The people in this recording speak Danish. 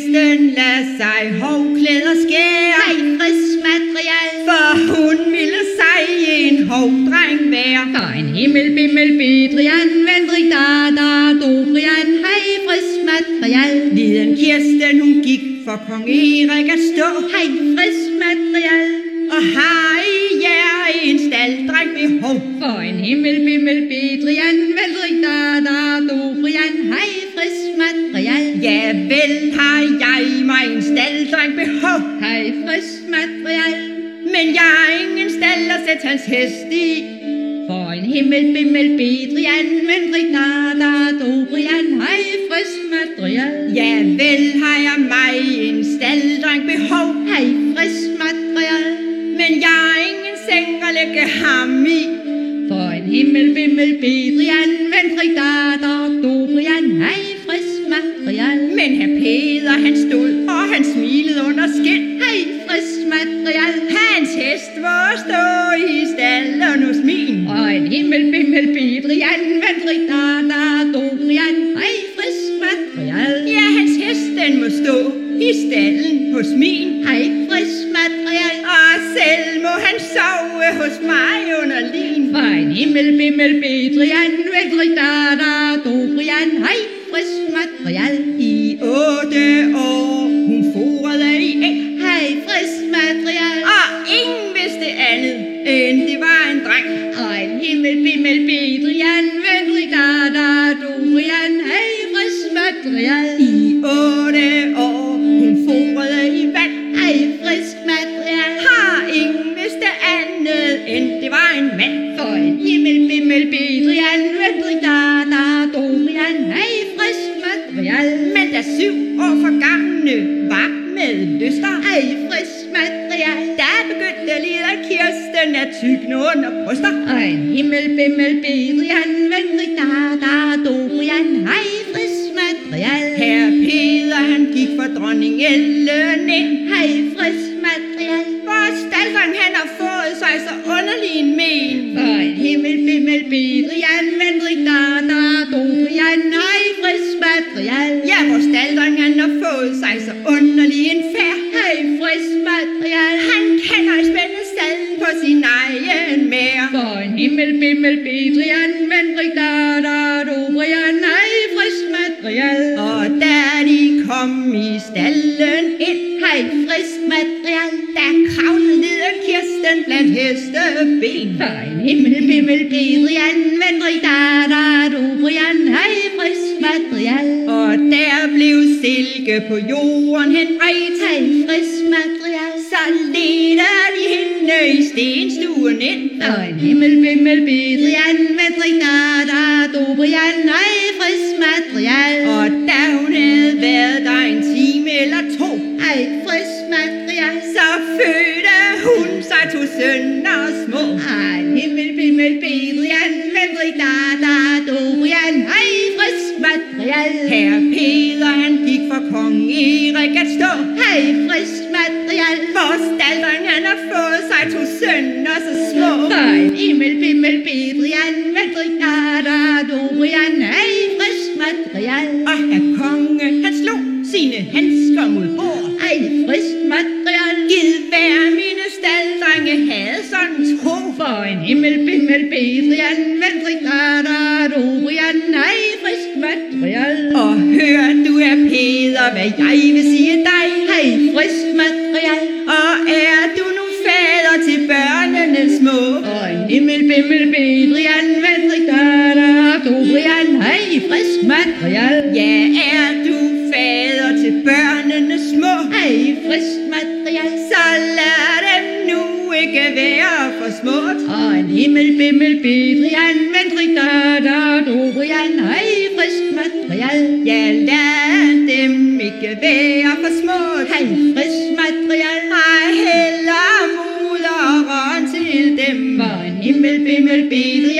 Kirsten lad sig hovklæder skære. Hej, frisk material. For hun ville sig en hovdreng være. For en himmel, bimmel, bedrian, vandrig, da, dobrian. Hej, frisk material. Liden Kirsten hun gik for kong Erik at stå. Hej, frisk material. Og har i jer en stalddreng behov. For en himmel, bimmel, bedrian, vandrig, da, dobrian. Hej, frisk material. Ja vel har jeg mig en stalddreng behov. Hej, frisk material. Men jeg har ingen stald at sætte hans hest i. For en himmel, bimmel, bedrian, vandrig, da, dobrian. Hej, frisk material. Ja vel har jeg mig en stalddreng behov. Hej, frisk material. Men jeg har ingen seng at lægge ham i. For en himmel, bimmel, bedrian, vandrig, da, dobrian. Hej, frisk material. Men herr Peder han stod og han smilede under skin. Hej, frisk material. Hans hest var stå i stallen hos min. Og en himmel, bimmel, bedrian, vandrig, da, dobrian. Hej, frisk material. Ja, hans hest den må stå i stallen hos min. Hej, frisk material. Og selv må han sove hos mig under lin. For en himmel, bimmel, bedrian, vandrig, da, dobrian. Hej, frisk material. I 8 år hun forede i æg. Hej, frisk material. Og ingen vidste andet end det var en dreng. Og en himmel, bimmel, bedrian, vandrig, da, dobrian. Hej, frisk material. I 8 år hun forede i vand. Hej, frisk material. Har ingen vidste andet end det var en mand. For en himmel, bimmel, bedrian, vandrig, da, dobrian. Hej, frisk material. Men da 7 år forgangne var med lyster. Hej, frisk material. Der begyndte lille Kirsten at tygne under bryster. Og en himmel, bimmel, bedrian, vandrig, da, dobrian. Hej, frisk material. Herre Peder han gik for dronning Ellen ind. Hej, frisk material. Hvor stalddreng han har fået sig så underlig en men. For en himmel, bimmel, bedrian, vandrig, da, dobrian. Hej, frisk material. Ja, hvor stalddreng han har fået sig så underlig en færd. Hej, frisk material. Han kan have spændet stallen på sin egen mær. For en himmel, bimmel, bedrian, vandrig, da, dobrian. Hej, frisk material. Og da de kom i stallen ind, Hej, frisk material. der kravlede lille Kirsten blandt hesteben. For en himmel, bimmel, bedrian, vandrig, da, dobrian. Hej, frisk material. Og der blev silke på jorden henbredt. Hej, frisk material. Så ledte de hende i stenstuen ind. Og en himmel, bimmel, bedrian, vandrig, da, dobrian. Hej, frisk material. Og da hun havde været der en time eller 2, Hej, frisk material. så fødte hun sig 2 sønner små. Hej, en himmel, bimmel, bedrian, vandrig, da, dobrian. Hej, frisk material. Herre Peder han gik for kong Erik at stå. Hej, frisk material. Hvor stalddreng han har fået sig 2 sønner så små. For en himmel, bimmel, bedrian, vandrig, da, dobrian. Hej, frisk material. Og herre konge han slog sine handsker mod bord. Hej, frisk material. Gid være mine stalddrenge havde sådan tro. For en himmel, bimmel, bedrian, vandrig, da, dobrian. Hej, frisk material. Og hør du er Peder, hvad jeg vil sige dig. Hej, frisk material. Og er du nu fader til børnene små? Og en himmel, bimmel, bedrian, vandrig, da, dobrian. Hej, frisk material. Ja, er du fader til børnene små? Hej, frisk material. Så lad dem nu ikke være for småt. Og en himmel, bimmel, bedrian, vandrig, da, dobrian. Hej, frisk material. Ja, lad dem ikke være for småt. Hej, frisk material. Ej, heller muderen til dem. For en himmel, bimmel, bedrian.